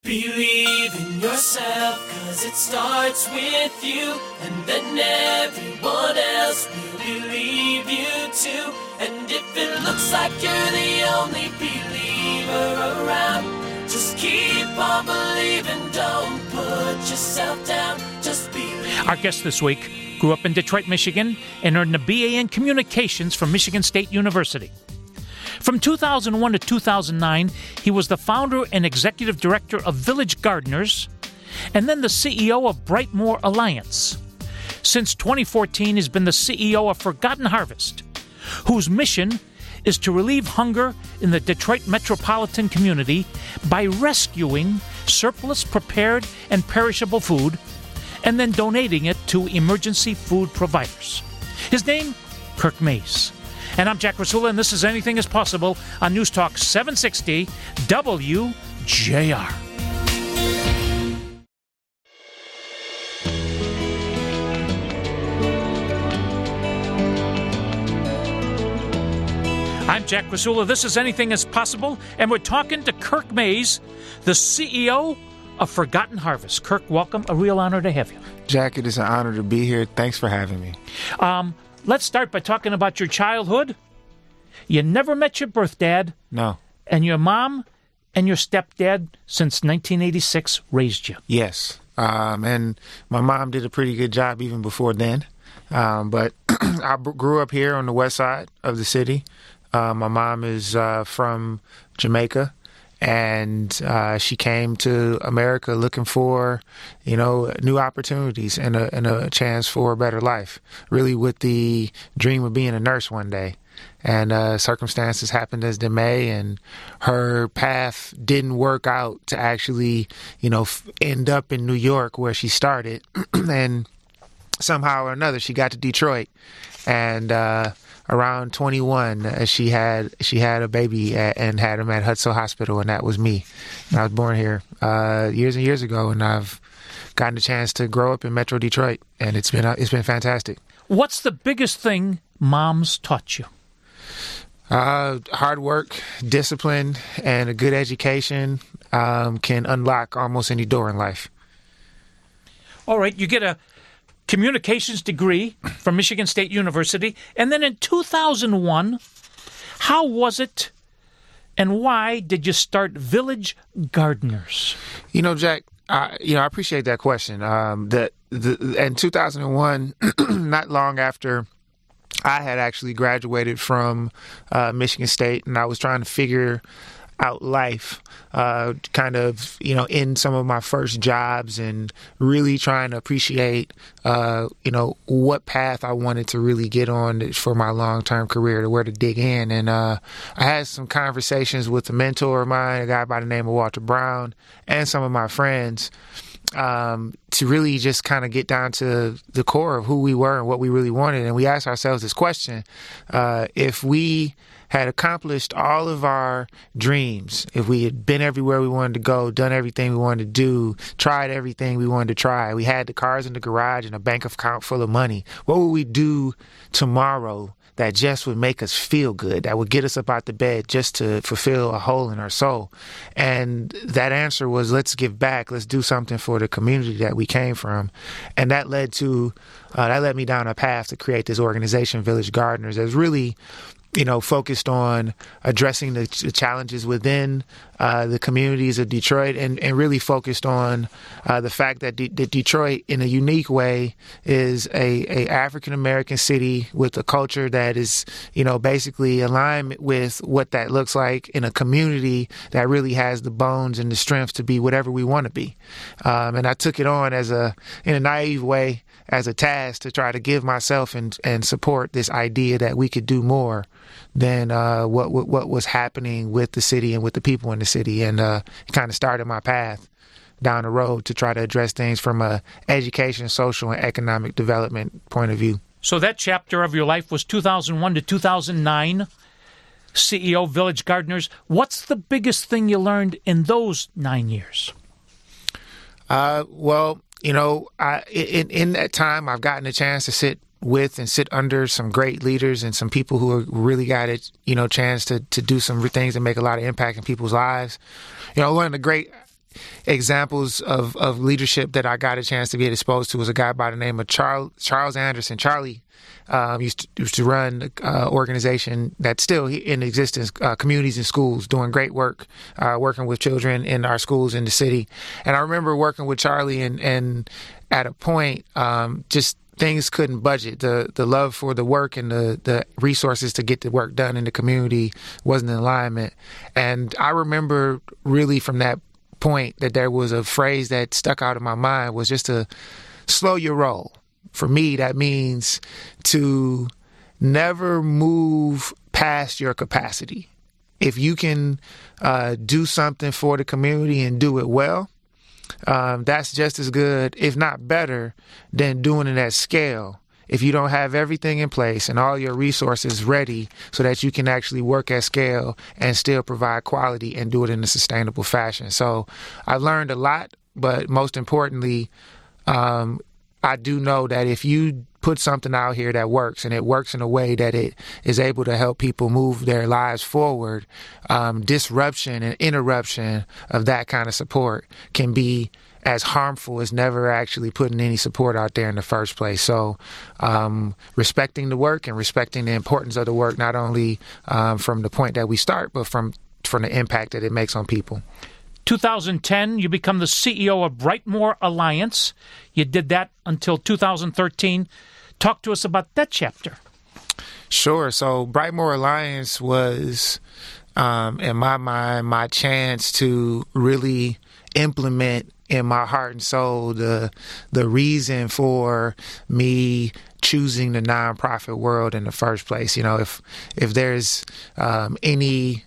Believe in yourself, 'cause it starts with you, and then everyone else will believe you too. And if it looks like you're the only believer around, just keep on believing, don't put yourself down, just believe. Our guest this week grew up in Detroit, Michigan, and earned a BA in Communications from Michigan State University. From 2001 to 2009, he was the founder and executive director of Village Gardeners, and then the CEO of Brightmoor Alliance. Since 2014, he's been the CEO of Forgotten Harvest, whose mission is to relieve hunger in the Detroit metropolitan community by rescuing surplus prepared and perishable food and then donating it to emergency food providers. His name, Kirk Mays. And I'm Jack Rasula, and this is Anything is Possible on News Talk 760 WJR. I'm Jack Rasula. This is Anything is Possible, and we're talking to Kirk Mays, the CEO of Forgotten Harvest. Kirk, welcome. A real honor to have you. Jack, it is an honor to be here. Thanks for having me. Let's start by talking about your childhood. You never met your birth dad. No. And your mom and your stepdad since 1986 raised you. Yes. And my mom did a pretty good job even before then. But I grew up here on the west side of the city. My mom is from Jamaica. And she came to America looking for, new opportunities and a chance for a better life, really with the dream of being a nurse one day. And circumstances happened as they may, and her path didn't work out to actually, end up in New York where she started. And somehow or another, she got to Detroit. And around 21, she had a baby and had him at Hutso Hospital, and that was me. And I was born here years and years ago, and I've gotten a chance to grow up in Metro Detroit, and it's been fantastic. What's the biggest thing moms taught you? Hard work, discipline, and a good education can unlock almost any door in life. All right, you get a communications degree from Michigan State University, and then in 2001, how was it and why did you start Village Gardeners? Jack, I appreciate that question. In 2001, not long after I had actually graduated from Michigan State, and I was trying to figure out life, in some of my first jobs, and really trying to appreciate, what path I wanted to really get on for my long-term career, to where to dig in. And I had some conversations with a mentor of mine, a guy by the name of Walter Brown, and some of my friends, to really just kind of get down to the core of who we were and what we really wanted. And we asked ourselves this question: if we had accomplished all of our dreams, if we had been everywhere we wanted to go, done everything we wanted to do, tried everything we wanted to try, we had the cars in the garage and a bank account full of money, what would we do tomorrow that just would make us feel good, that would get us up out the bed just to fulfill a hole in our soul? And that answer was, let's give back. Let's do something for the community that we came from. And that led me down a path to create this organization, Village Gardeners, that's really focused on addressing the challenges within the communities of Detroit, and really focused on the fact that Detroit, in a unique way, is a African-American city with a culture that is, basically aligned with what that looks like in a community that really has the bones and the strength to be whatever we want to be. And I took it on in a naive way, as a task to try to give myself and support this idea that we could do more than what was happening with the city and with the people in the city. And it kind of started my path down the road to try to address things from a education, social, and economic development point of view. So that chapter of your life was 2001 to 2009, CEO Village Gardeners. What's the biggest thing you learned in those 9 years? In that time, I've gotten a chance to sit with and sit under some great leaders and some people who really got a chance to do some things and make a lot of impact in people's lives. One of the great examples of leadership that I got a chance to get exposed to was a guy by the name of Charles Anderson. Charlie used to run an organization that's still in existence, Communities in Schools, doing great work, working with children in our schools in the city. And I remember working with Charlie, and at a point, just things couldn't budget. The love for the work and the resources to get the work done in the community wasn't in alignment. And I remember really from that point that there was a phrase that stuck out in my mind, was just to slow your roll. For me, that means to never move past your capacity. If you can do something for the community and do it well, that's just as good, if not better, than doing it at scale. If you don't have everything in place and all your resources ready so that you can actually work at scale and still provide quality and do it in a sustainable fashion. So I learned a lot, but most importantly, I do know that if you put something out here that works, and it works in a way that it is able to help people move their lives forward, disruption and interruption of that kind of support can be as harmful as never actually putting any support out there in the first place. So respecting the work and respecting the importance of the work, not only from the point that we start, but from the impact that it makes on people. 2010, you become the CEO of Brightmoor Alliance. You did that until 2013. Talk to us about that chapter. Sure. So Brightmoor Alliance was, in my mind, my chance to really implement in my heart and soul the reason for me choosing the nonprofit world in the first place. You know, if there's any...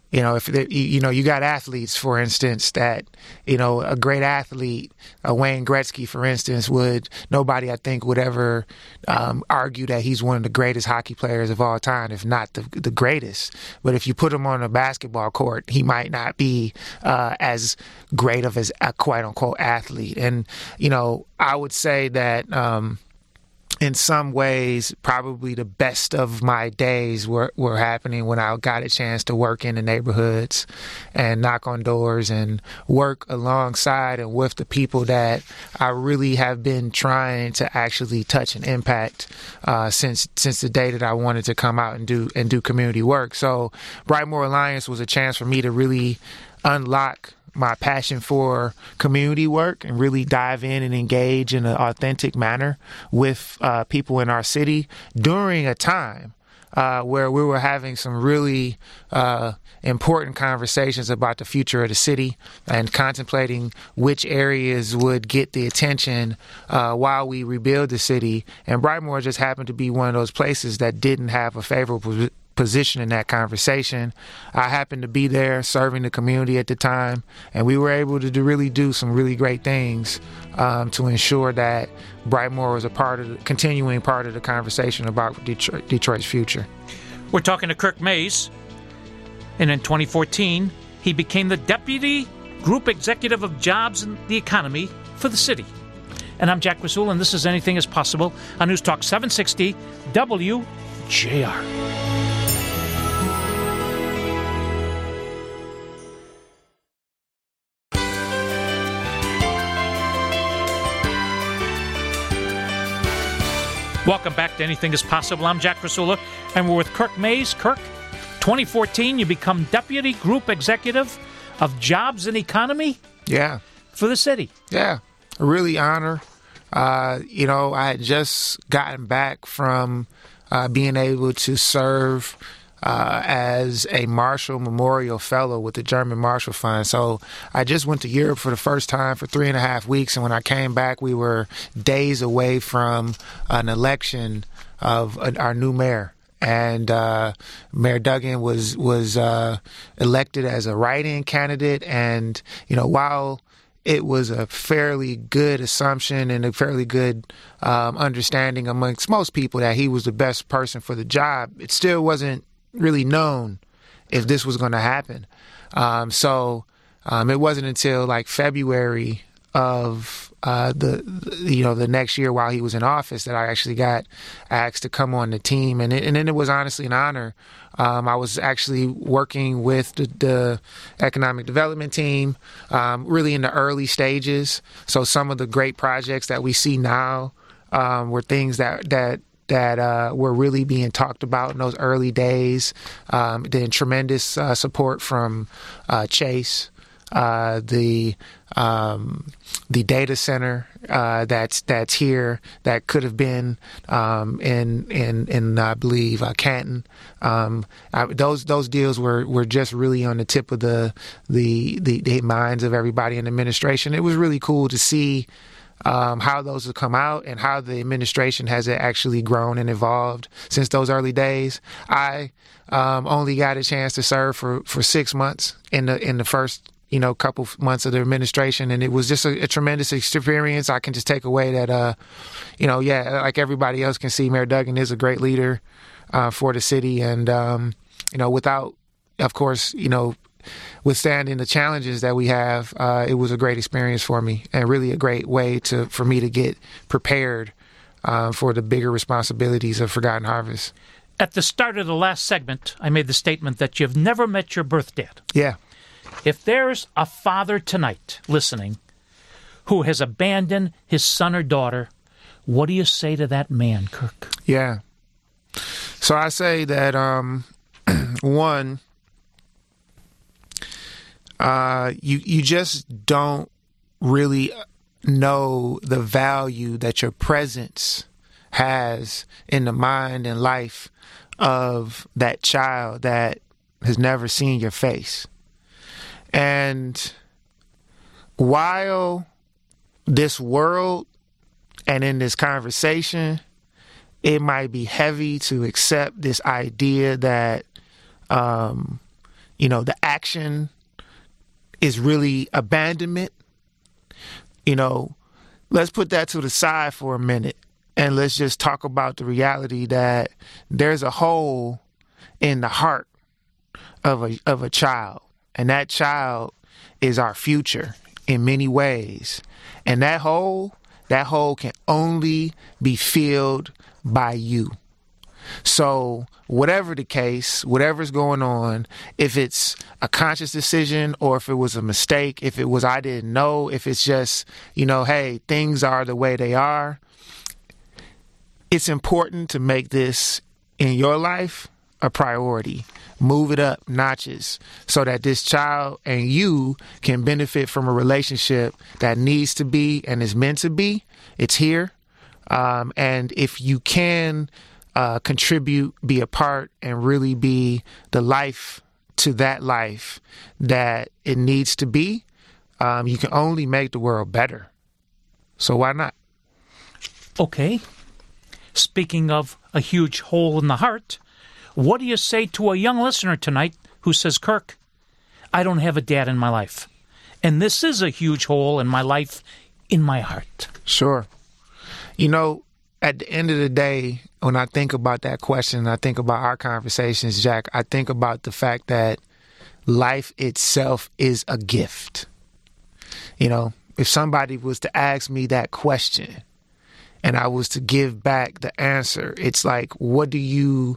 you got athletes, for instance, that, a great athlete, Wayne Gretzky, for instance, nobody, I think, would ever argue that he's one of the greatest hockey players of all time, if not the greatest. But if you put him on a basketball court, he might not be as great of as a quote-unquote athlete. And, I would say that in some ways, probably the best of my days were happening when I got a chance to work in the neighborhoods and knock on doors and work alongside and with the people that I really have been trying to actually touch and impact since the day that I wanted to come out and do community work. So Brightmoor Alliance was a chance for me to really unlock my passion for community work and really dive in and engage in an authentic manner with people in our city during a time where we were having some really important conversations about the future of the city and contemplating which areas would get the attention while we rebuild the city. And Brightmoor just happened to be one of those places that didn't have a favorable position in that conversation. I happened to be there serving the community at the time, and we were able to really do some really great things to ensure that Brightmoor was continuing part of the conversation about Detroit's future. We're talking to Kirk Mays, and in 2014, he became the Deputy Group Executive of Jobs and the Economy for the city. And I'm Jack Rasul, and this is Anything is Possible on News Talk 760 WJR. Welcome back to Anything is Possible. I'm Jack Rasula, and we're with Kirk Mays. Kirk, 2014, you become Deputy Group Executive of Jobs and Economy for the city. Yeah, a really honor. I had just gotten back from being able to serve as a Marshall Memorial Fellow with the German Marshall Fund. So I just went to Europe for the first time for 3.5 weeks, and when I came back, we were days away from an election of our new mayor. And Mayor Duggan was elected as a write-in candidate, and while it was a fairly good assumption and a fairly good understanding amongst most people that he was the best person for the job, it still wasn't really known if this was going to happen. So it wasn't until like February of the next year while he was in office that I actually got asked to come on the team, and then it was honestly an honor. I was actually working with the economic development team, really in the early stages. So some of the great projects that we see now were things that were really being talked about in those early days. Then tremendous support from Chase, the data center that's here that could have been in I believe Canton. Those deals were just really on the tip of the minds of everybody in the administration. It was really cool to see how those have come out and how the administration has actually grown and evolved since those early days. I only got a chance to serve for 6 months in the first couple months of the administration, and it was just a tremendous experience. I can just take away that like everybody else can see, Mayor Duggan is a great leader for the city, and without, of course, withstanding the challenges that we have, it was a great experience for me and really a great way for me to get prepared for the bigger responsibilities of Forgotten Harvest. At the start of the last segment, I made the statement that you've never met your birth dad. Yeah. If there's a father tonight listening who has abandoned his son or daughter, what do you say to that man, Kirk? Yeah. So I say that, one, you just don't really know the value that your presence has in the mind and life of that child that has never seen your face. And while this world and in this conversation, it might be heavy to accept this idea that, the action is really abandonment. Let's put that to the side for a minute and let's just talk about the reality that there's a hole in the heart of a child. And that child is our future in many ways. And that hole can only be filled by you. So whatever the case, whatever's going on, if it's a conscious decision or if it was a mistake, if it was I didn't know, if it's just, hey, things are the way they are, it's important to make this in your life a priority. Move it up notches so that this child and you can benefit from a relationship that needs to be and is meant to be. It's here. And if you can contribute, be a part, and really be the life to that life that it needs to be, you can only make the world better. So why not? Okay. Speaking of a huge hole in the heart, what do you say to a young listener tonight who says, Kirk, I don't have a dad in my life, and this is a huge hole in my life, in my heart? Sure. At the end of the day, when I think about that question, I think about our conversations, Jack, I think about the fact that life itself is a gift. If somebody was to ask me that question and I was to give back the answer, it's like, what do you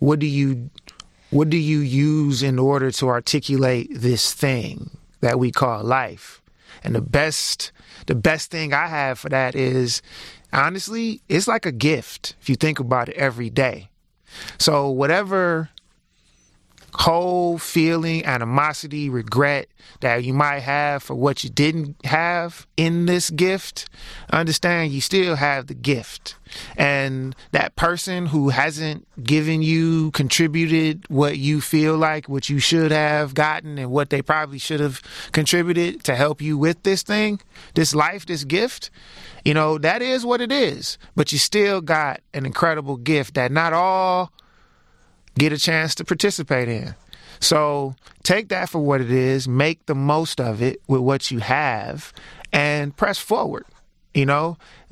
use in order to articulate this thing that we call life? And the best thing I have for that is, honestly, it's like a gift if you think about it every day. So whatever whole feeling, animosity, regret that you might have for what you didn't have in this gift, understand you still have the gift. And that person who hasn't given you, contributed what you feel like, what you should have gotten and what they probably should have contributed to help you with this thing, this life, this gift, that is what it is. But you still got an incredible gift that not all get a chance to participate in. So take that for what it is, make the most of it with what you have, and press forward.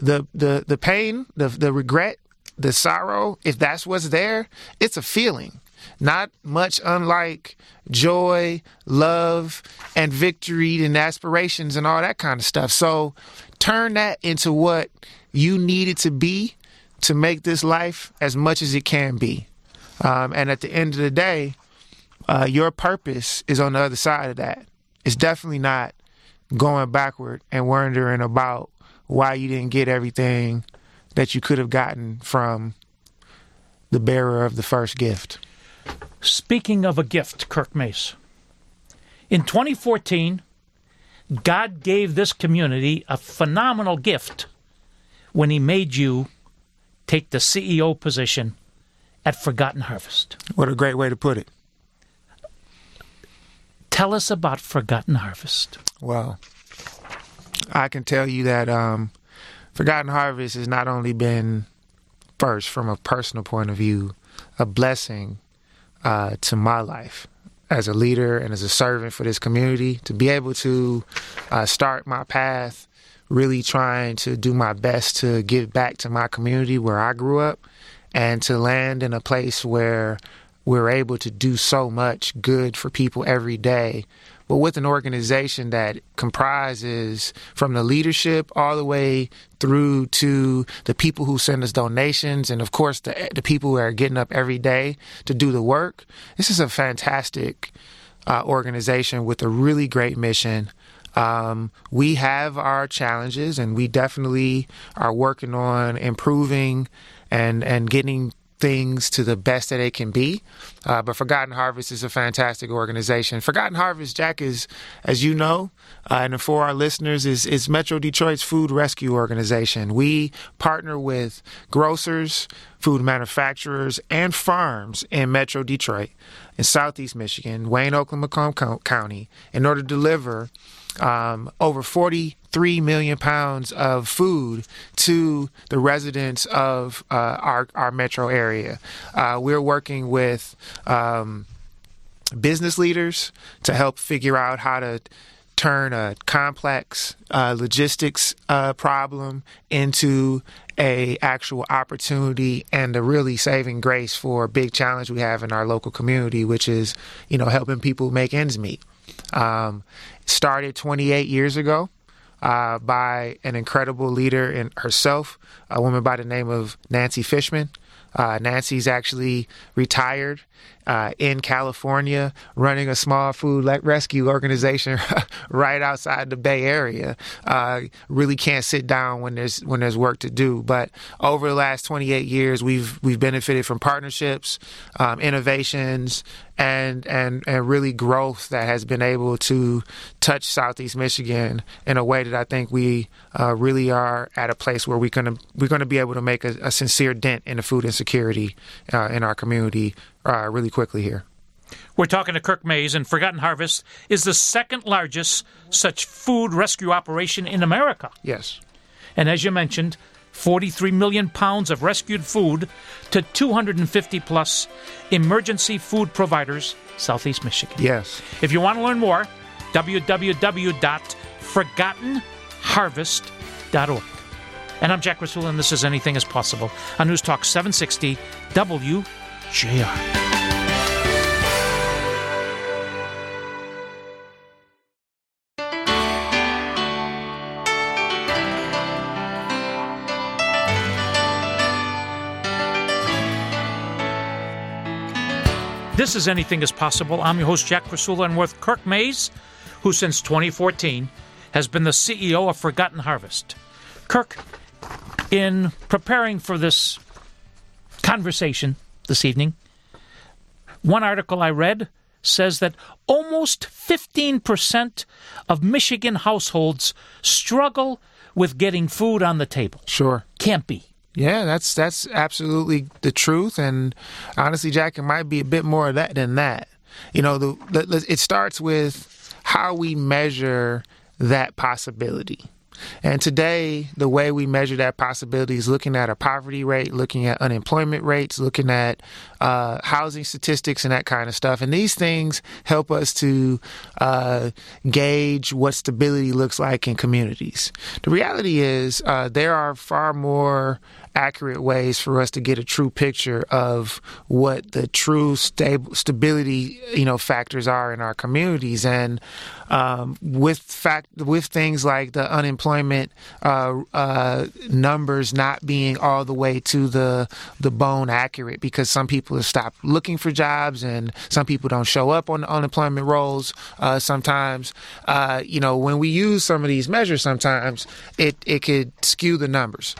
The pain, the regret, the sorrow, if that's what's there, it's a feeling. not much unlike joy, love, and victory and aspirations and all that kind of stuff. So turn that into what you need it to be to make this life as much as it can be. And at the end of the day, your purpose is on the other side of that. It's definitely not going backward and wondering about why you didn't get everything that you could have gotten from the bearer of the first gift. Speaking of a gift, Kirk Mays, in 2014, God gave this community a phenomenal gift when he made you take the CEO position at Forgotten Harvest. What a great way to put it. Tell us about Forgotten Harvest. Well, I can tell you that Forgotten Harvest has not only been, first, from a personal point of view, a blessing to my life as a leader and as a servant for this community, to be able to start my path really trying to do my best to give back to my community where I grew up, and to land in a place where we're able to do so much good for people every day, but with an organization that comprises from the leadership all the way through to the people who send us donations, and of course the people who are getting up every day to do the work. This is a fantastic organization with a really great mission. We have our challenges, and we definitely are working on improving and getting things to the best that it can be. But Forgotten Harvest is a fantastic organization. Forgotten Harvest, Jack, is, as you know, and for our listeners, is Metro Detroit's food rescue organization. We partner with grocers, food manufacturers, and farms in Metro Detroit, in Southeast Michigan, Wayne, Oakland, Macomb County, in order to deliver over 43 million pounds of food to the residents of our metro area. We're working with business leaders to help figure out how to turn a complex logistics problem into a actual opportunity and a really saving grace for a big challenge we have in our local community, which is, helping people make ends meet. Started 28 years ago by an incredible leader in herself, a woman by the name of Nancy Fishman. Nancy's actually retired in California, running a small food rescue organization right outside the Bay Area. Really can't sit down when there's work to do. But over the last 28 years, we've benefited from partnerships, innovations, and really growth that has been able to touch Southeast Michigan in a way that I think we really are at a place where we're going to be able to make a sincere dent in the food insecurity in our community really quickly here. We're talking to Kirk Mays, and Forgotten Harvest is the second largest such food rescue operation in America. Yes. And as you mentioned, 43 million pounds of rescued food to 250 plus emergency food providers, Southeast Michigan. Yes. If you want to learn more, www.forgottenharvest.org. And I'm Jack Rasula, and this is Anything is Possible on News Talk 760 WJR. This is Anything is Possible. I'm your host, Jack Rasula, and with Kirk Mays, who since 2014 has been the CEO of Forgotten Harvest. Kirk, in preparing for this conversation this evening, one article I read says that almost 15% of Michigan households struggle with getting food on the table. Sure. Can't be. Yeah, that's absolutely the truth. And honestly, Jack, it might be a bit more of that than that. It starts with how we measure that possibility. And today, the way we measure that possibility is looking at a poverty rate, looking at unemployment rates, looking at housing statistics and that kind of stuff. And these things help us to gauge what stability looks like in communities. The reality is there are far more accurate ways for us to get a true picture of what the true stability, factors are in our communities. And with things like the unemployment numbers not being all the way to the bone accurate, because some people have stopped looking for jobs and some people don't show up on the unemployment rolls. Sometimes, when we use some of these measures, sometimes it could skew the numbers.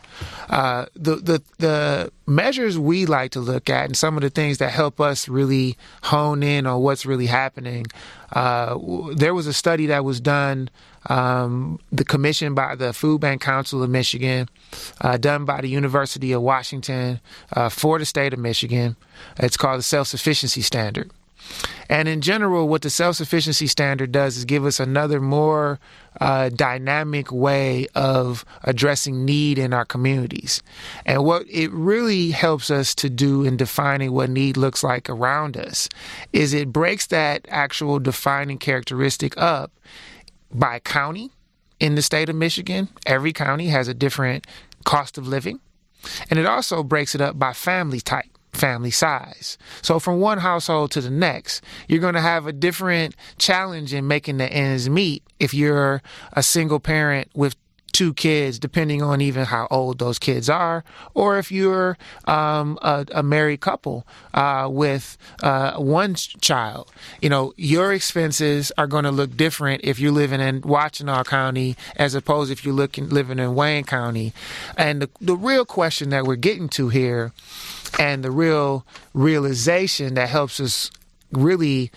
The measures we like to look at and some of the things that help us really hone in on what's really happening. There was a study that was done, commissioned by the Food Bank Council of Michigan, done by the University of Washington, for the state of Michigan. It's called the Self-Sufficiency Standard. And in general, what the self-sufficiency standard does is give us another more dynamic way of addressing need in our communities. And what it really helps us to do in defining what need looks like around us is it breaks that actual defining characteristic up by county in the state of Michigan. Every county has a different cost of living. And it also breaks it up by family type. Family size. So from one household to the next, you're going to have a different challenge in making the ends meet if you're a single parent with 2 kids, depending on even how old those kids are, or if you're a married couple with 1 child. Your expenses are going to look different if you're living in Washtenaw County as opposed if you're living in Wayne County. And the real question that we're getting to here, and the real realization that helps us really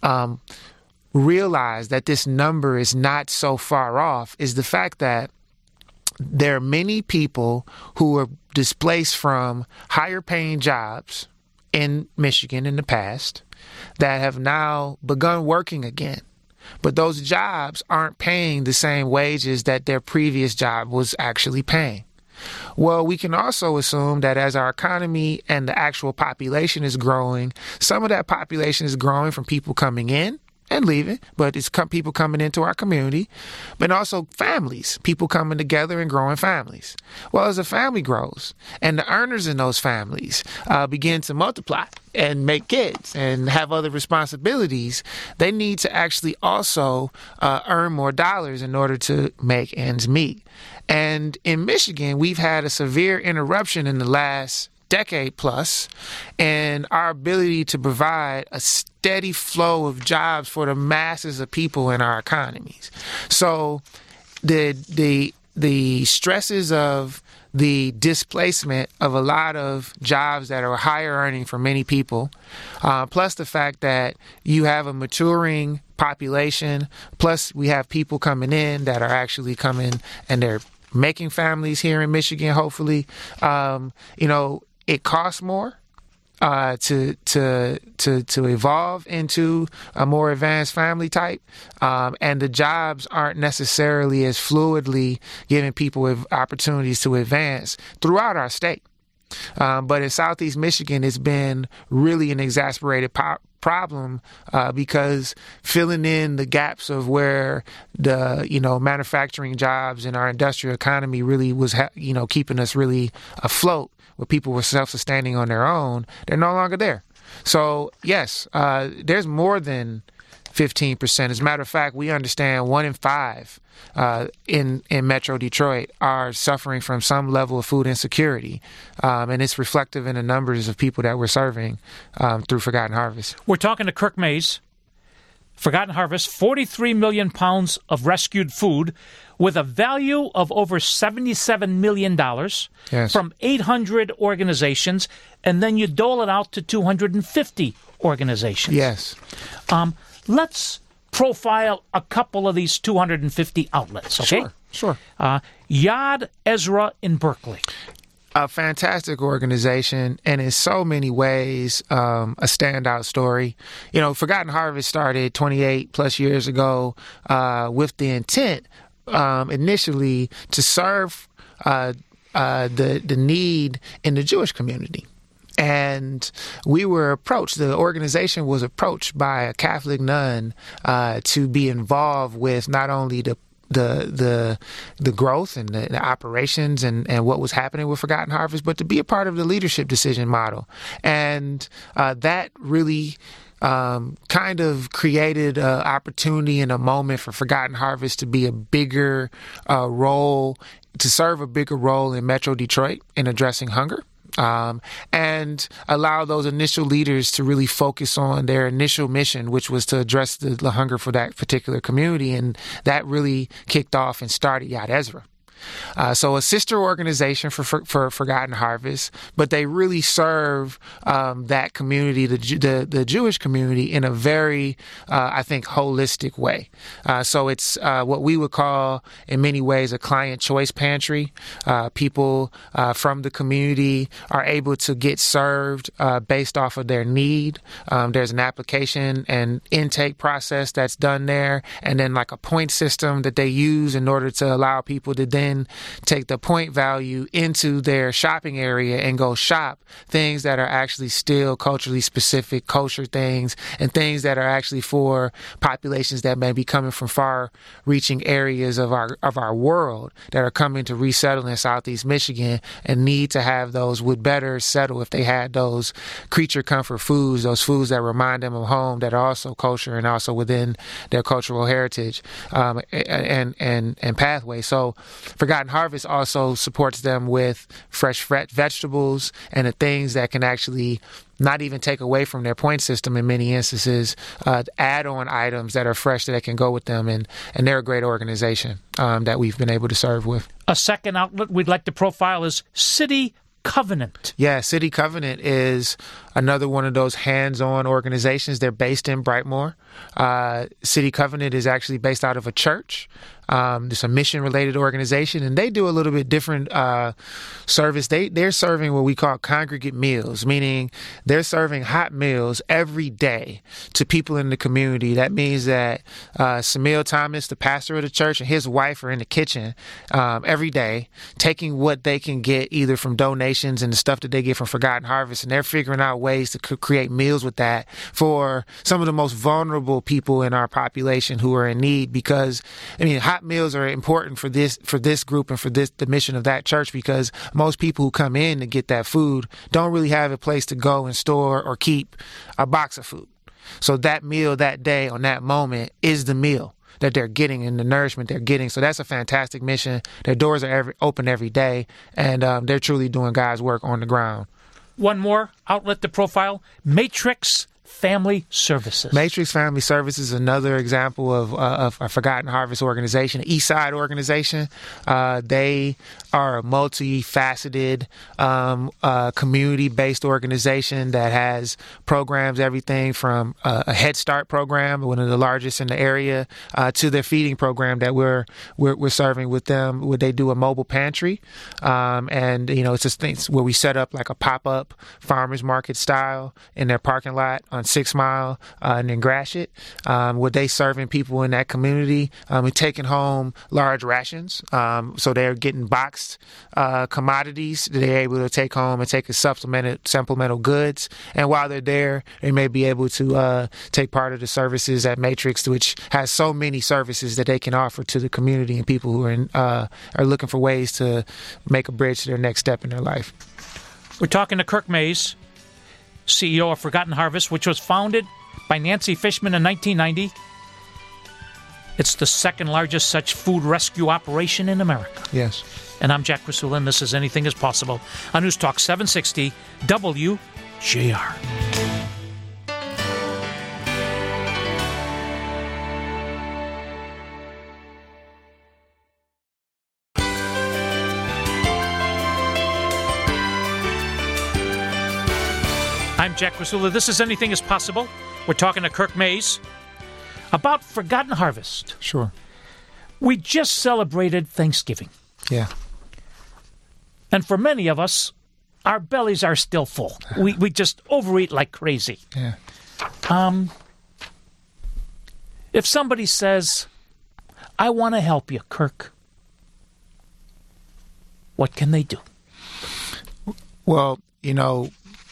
realize that this number is not so far off, is the fact that there are many people who are displaced from higher paying jobs in Michigan in the past that have now begun working again. But those jobs aren't paying the same wages that their previous job was actually paying. Well, we can also assume that as our economy and the actual population is growing, some of that population is growing from people coming in and leaving, but it's people coming into our community, but also families, people coming together and growing families. Well, as a family grows and the earners in those families begin to multiply and make kids and have other responsibilities, they need to actually also earn more dollars in order to make ends meet. And in Michigan, we've had a severe interruption in the last decade plus in our ability to provide a steady flow of jobs for the masses of people in our economies. So the stresses of the displacement of a lot of jobs that are higher earning for many people, plus the fact that you have a maturing population, plus we have people coming in that are actually coming and they're making families here in Michigan, hopefully. It costs more to evolve into a more advanced family type, and the jobs aren't necessarily as fluidly giving people opportunities to advance throughout our state. But in Southeast Michigan, it's been really an exacerbated problem because filling in the gaps of where the manufacturing jobs in our industrial economy really was keeping us really afloat, where people were self-sustaining on their own, they're no longer there. So yes, there's more than 15%. As a matter of fact, we understand 1 in 5 in Metro Detroit are suffering from some level of food insecurity, and it's reflective in the numbers of people that we're serving through Forgotten Harvest. We're talking to Kirk Mays. Forgotten Harvest, 43 million pounds of rescued food with a value of over $77 million from 800 organizations, and then you dole it out to 250 organizations. Yes. Let's profile a couple of these 250 outlets, okay? Sure. Yad Ezra in Berkeley. A fantastic organization, and in so many ways, a standout story. Forgotten Harvest started 28 plus years ago with the intent initially to serve the need in the Jewish community. And we were approached, the organization was approached by a Catholic nun to be involved with not only the the growth and the operations and what was happening with Forgotten Harvest, but to be a part of the leadership decision model. And that really kind of created an opportunity and a moment for Forgotten Harvest to be a bigger role, to serve a bigger role in Metro Detroit in addressing hunger. And allow those initial leaders to really focus on their initial mission, which was to address the hunger for that particular community. And that really kicked off and started Yad Ezra. So a sister organization for Forgotten Harvest, but they really serve that community, the Jewish community, in a very, I think, holistic way. So it's what we would call, in many ways, a client choice pantry. People from the community are able to get served based off of their need. There's an application and intake process that's done there, and then like a point system that they use in order to allow people to then take the point value into their shopping area and go shop things that are actually still culturally specific, kosher things, and things that are actually for populations that may be coming from far-reaching areas of our world that are coming to resettle in Southeast Michigan and need to have those, would better settle if they had those creature comfort foods, those foods that remind them of home, that are also kosher and also within their cultural heritage and pathway. So Forgotten Harvest also supports them with fresh vegetables and the things that can actually not even take away from their point system in many instances, add-on items that are fresh that can go with them. And they're a great organization that we've been able to serve with. A second outlet we'd like to profile is City Covenant. Yeah, City Covenant is another one of those hands-on organizations. They're based in Brightmoor. City Covenant is actually based out of a church. It's a mission-related organization, and they do a little bit different service. They're serving what we call congregate meals, meaning they're serving hot meals every day to people in the community. That means that Samil Thomas, the pastor of the church, and his wife are in the kitchen every day, taking what they can get either from donations and the stuff that they get from Forgotten Harvest, and they're figuring out ways to create meals with that for some of the most vulnerable people in our population who are in need. Because, I mean, hot meals are important for this group and for the mission of that church, because most people who come in to get that food don't really have a place to go and store or keep a box of food. So that meal that day on that moment is the meal that they're getting and the nourishment they're getting. So that's a fantastic mission. Their doors are open every day, and they're truly doing God's work on the ground. One more outlet to profile, Matrix Family Services. Matrix Family Services is another example of a Forgotten Harvest organization, an East Side organization. They are a multifaceted community-based organization that has programs, everything from a Head Start program, one of the largest in the area, to their feeding program that we're serving with them, where they do a mobile pantry. And, you know, it's just things where we set up like a pop-up farmers market style in their parking lot on 6 Mile and in Gratiot, where they serving people in that community and taking home large rations. So they're getting boxed commodities that they're able to take home and take as supplemental goods. And while they're there, they may be able to take part of the services at Matrix, which has so many services that they can offer to the community and people who are looking for ways to make a bridge to their next step in their life. We're talking to Kirk Mays, CEO of Forgotten Harvest, which was founded by Nancy Fishman in 1990. It's the second largest such food rescue operation in America. Yes. And I'm Jack Rasula, and this is Anything is Possible on News Talk 760 WJR. I'm Jack Rasula. This is Anything is Possible. We're talking to Kirk Mays about Forgotten Harvest. Sure. We just celebrated Thanksgiving. Yeah. And for many of us, our bellies are still full. We just overeat like crazy. Yeah. If somebody says, I want to help you, Kirk, what can they do? Well, you know,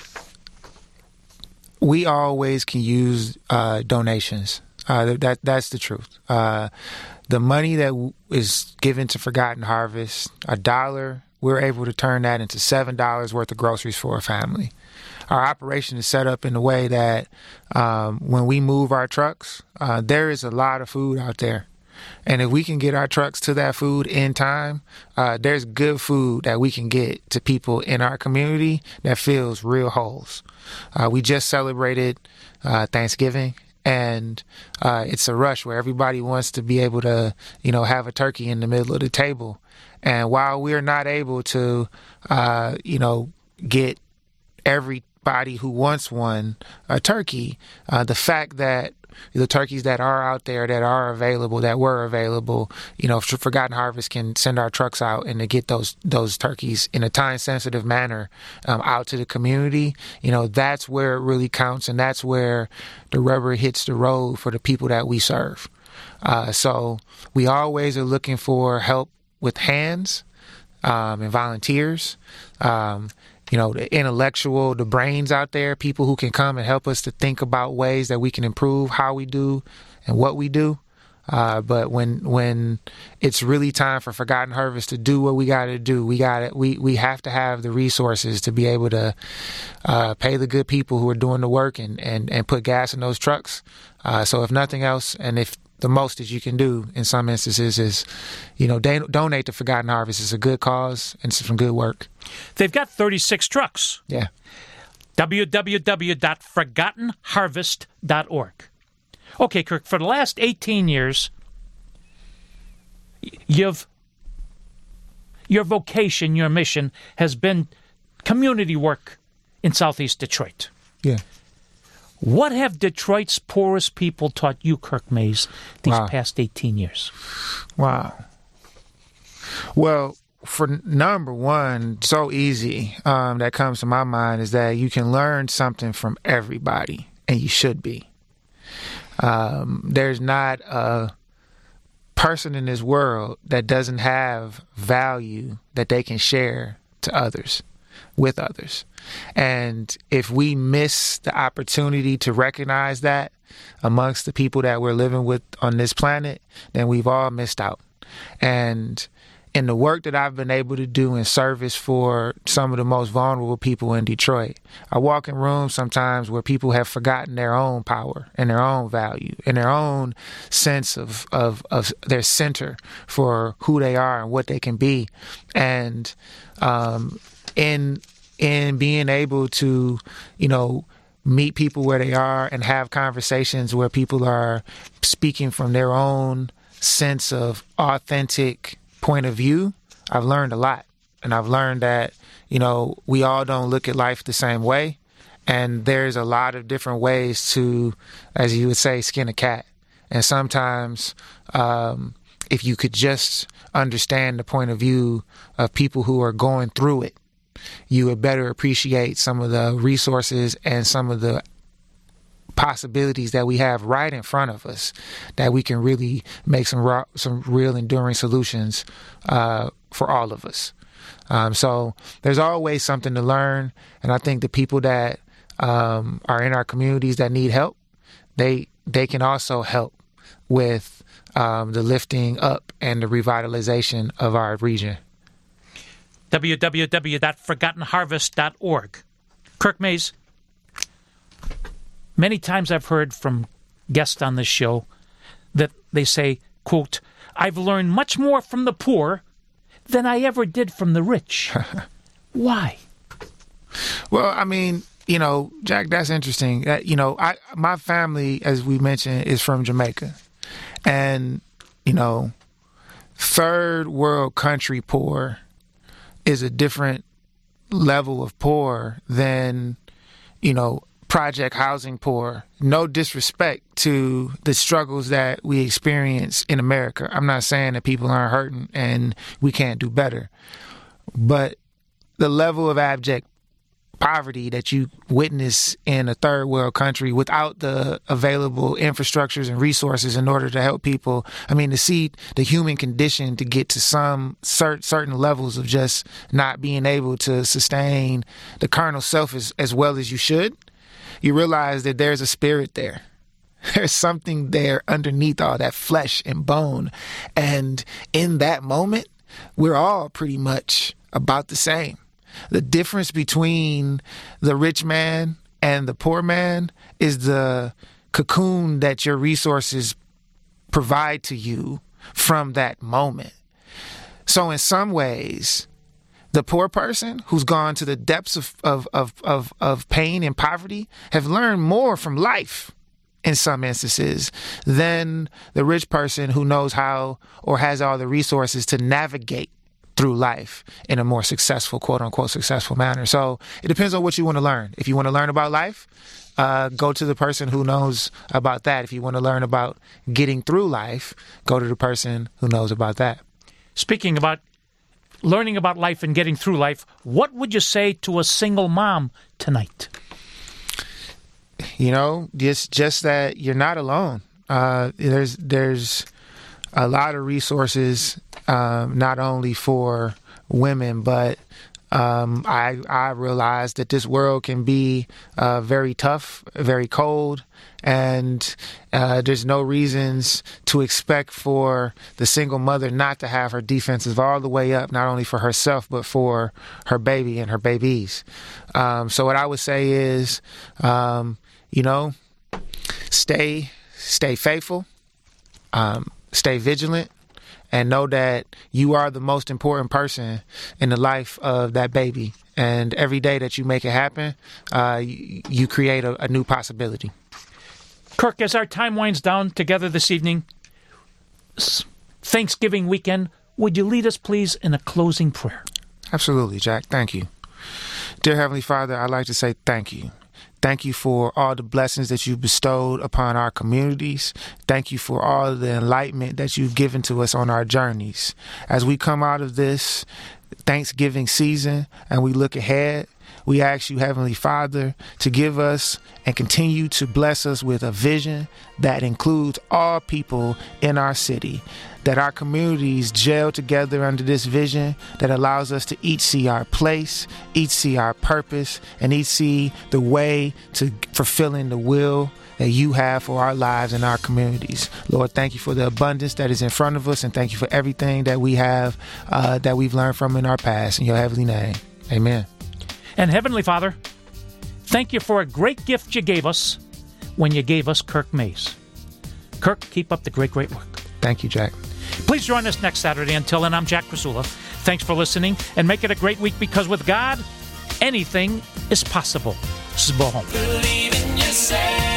we always can use donations. That's the truth. the money that is given to Forgotten Harvest, $1, we're able to turn that into $7 worth of groceries for a family. Our operation is set up in a way that when we move our trucks, there is a lot of food out there. And if we can get our trucks to that food in time, there's good food that we can get to people in our community that fills real holes. We just celebrated Thanksgiving, and it's a rush where everybody wants to be able to, have a turkey in the middle of the table. And while we're not able to, get everybody who wants one a turkey, the fact that the turkeys that are out there that were available, Forgotten Harvest can send our trucks out and to get those turkeys in a time-sensitive manner out to the community, that's where it really counts, and that's where the rubber hits the road for the people that we serve. So we always are looking for help with hands and volunteers. The intellectual, the brains out there, people who can come and help us to think about ways that we can improve how we do and what we do. But when it's really time for Forgotten Harvest to do what we got to do, we have to have the resources to be able to pay the good people who are doing the work and put gas in those trucks. So if nothing else, and if the most that you can do in some instances is, donate to Forgotten Harvest. It's a good cause and some good work. They've got 36 trucks. Yeah. www.forgottenharvest.org. Okay, Kirk, for the last 18 years, your vocation, your mission has been community work in Southeast Detroit. Yeah. What have Detroit's poorest people taught you, Kirk Mays, these past 18 years? Wow. Well, for number one, so easy that comes to my mind is that you can learn something from everybody, and you should be. There's not a person in this world that doesn't have value that they can share to others, with others. And if we miss the opportunity to recognize that amongst the people that we're living with on this planet, then we've all missed out. And in the work that I've been able to do in service for some of the most vulnerable people in Detroit, I walk in rooms sometimes where people have forgotten their own power and their own value and their own sense of their center for who they are and what they can be. And in being able to, meet people where they are and have conversations where people are speaking from their own sense of authentic point of view, I've learned a lot. And I've learned that, we all don't look at life the same way. And there's a lot of different ways to, as you would say, skin a cat. And sometimes if you could just understand the point of view of people who are going through it, you would better appreciate some of the resources and some of the possibilities that we have right in front of us, that we can really make some real enduring solutions for all of us. So there's always something to learn, and I think the people that are in our communities that need help, they can also help with the lifting up and the revitalization of our region. www.forgottenharvest.org. Kirk Mays, many times I've heard from guests on this show that they say, quote, "I've learned much more from the poor than I ever did from the rich." Why? Well, Jack, that's interesting. My family, as we mentioned, is from Jamaica. And, third world country poor is a different level of poor than, project housing poor. No disrespect to the struggles that we experience in America. I'm not saying that people aren't hurting and we can't do better. But the level of abject poverty that you witness in a third world country without the available infrastructures and resources in order to help people, to see the human condition to get to some certain levels of just not being able to sustain the carnal self as well as you should, you realize that there's a spirit there. There's something there underneath all that flesh and bone. And in that moment, we're all pretty much about the same. The difference between the rich man and the poor man is the cocoon that your resources provide to you from that moment. So in some ways, the poor person who's gone to the depths of pain and poverty have learned more from life in some instances than the rich person who knows how or has all the resources to navigate through life in a more successful, quote unquote, successful manner. So it depends on what you want to learn. If you want to learn about life, go to the person who knows about that. If you want to learn about getting through life, go to the person who knows about that. Speaking about learning about life and getting through life, what would you say to a single mom tonight? You know, just that you're not alone. There's a lot of resources, not only for women, but I realize that this world can be very tough, very cold, and there's no reasons to expect for the single mother not to have her defenses all the way up, not only for herself, but for her baby and her babies. So what I would say is, stay faithful, stay vigilant, and know that you are the most important person in the life of that baby. And every day that you make it happen, you create a new possibility. Kirk, as our time winds down together this evening, Thanksgiving weekend, would you lead us, please, in a closing prayer? Absolutely, Jack. Thank you. Dear Heavenly Father, I'd like to say thank you. Thank you for all the blessings that you've bestowed upon our communities. Thank you for all the enlightenment that you've given to us on our journeys. As we come out of this Thanksgiving season and we look ahead, we ask you, Heavenly Father, to give us and continue to bless us with a vision that includes all people in our city, that our communities gel together under this vision that allows us to each see our place, each see our purpose, and each see the way to fulfilling the will that you have for our lives and our communities. Lord, thank you for the abundance that is in front of us, and thank you for everything that we have, that we've learned from in our past. In your heavenly name, amen. And Heavenly Father, thank you for a great gift you gave us when you gave us Kirk Mays. Kirk, keep up the great work. Thank you, Jack. Please join us next Saturday. Until then, I'm Jack Krasula. Thanks for listening, and make it a great week, because with God, anything is possible. This is Bo Home. Believe in yourself.